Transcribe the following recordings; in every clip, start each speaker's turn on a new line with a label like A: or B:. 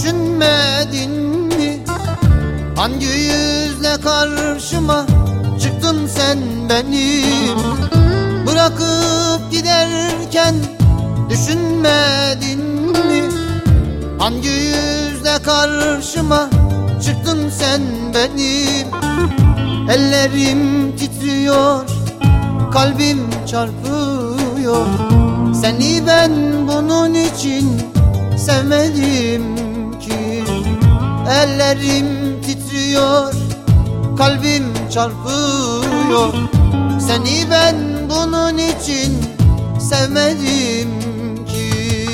A: düşünmedin mi? Hangi yüzle karşıma çıktın sen benim? Bırakıp giderken düşünmedin mi? Hangi yüzle karşıma çıktın sen benim? Ellerim titriyor, kalbim çarpıyor. Seni ben bunun için sevmedim ki. Ellerim titriyor, kalbim çarpıyor. Seni ben bunun için sevmedim ki.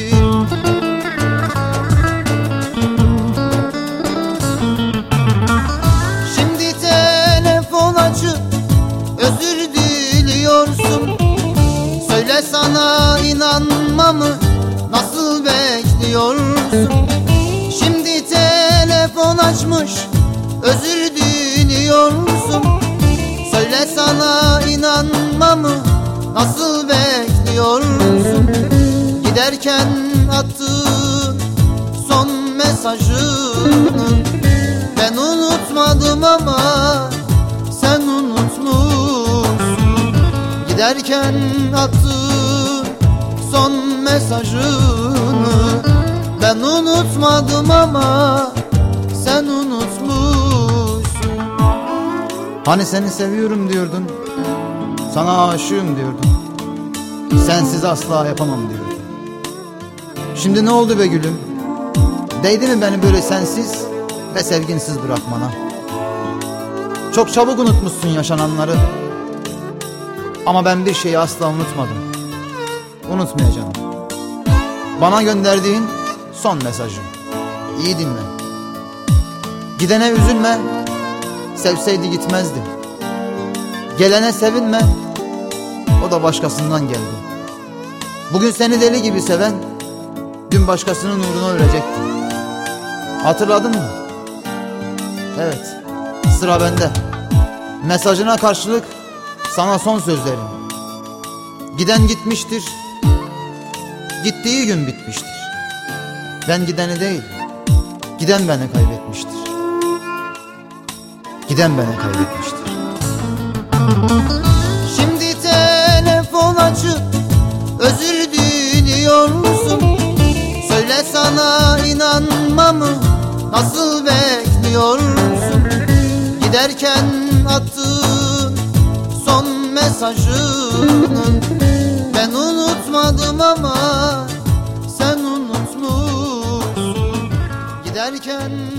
A: Şimdi telefon açıp özür diliyorsun. Söyle sana inanmamı nasıl bekliyorsun? Şimdi telefon açmış özür diliyorsun. Söyle sana inanmamı nasıl bekliyorsun? Giderken attığın son mesajını ben unutmadım ama sen unutmuşsun. Giderken attığın son mesajını ben unutmadım ama sen unutmuşsun. Hani seni seviyorum diyordun, sana aşığım diyordun, sensiz asla yapamam diyordun. Şimdi ne oldu be gülüm? Değdi mi beni böyle sensiz ve sevginsiz bırakmana? Çok çabuk unutmuşsun yaşananları, ama ben bir şeyi asla unutmadım, unutmayacağım. Bana gönderdiğin son mesajı iyi dinle. Gidene üzülme, sevseydi gitmezdi. Gelene sevinme, o da başkasından geldi. Bugün seni deli gibi seven dün başkasının uğruna ölecekti. Hatırladın mı? Evet, sıra bende. Mesajına karşılık sana son sözlerim. Giden gitmiştir, gittiği gün bitmiştir. Ben gideni değil, giden beni kaybetmiştir. Giden beni kaybetmiştir. Şimdi telefon açıp özür diliyorsun. Söyle sana inanmamı nasıl bekliyorsun? Giderken attığın son mesajını ben unutmadım ama sen unutmuşsun. Giderken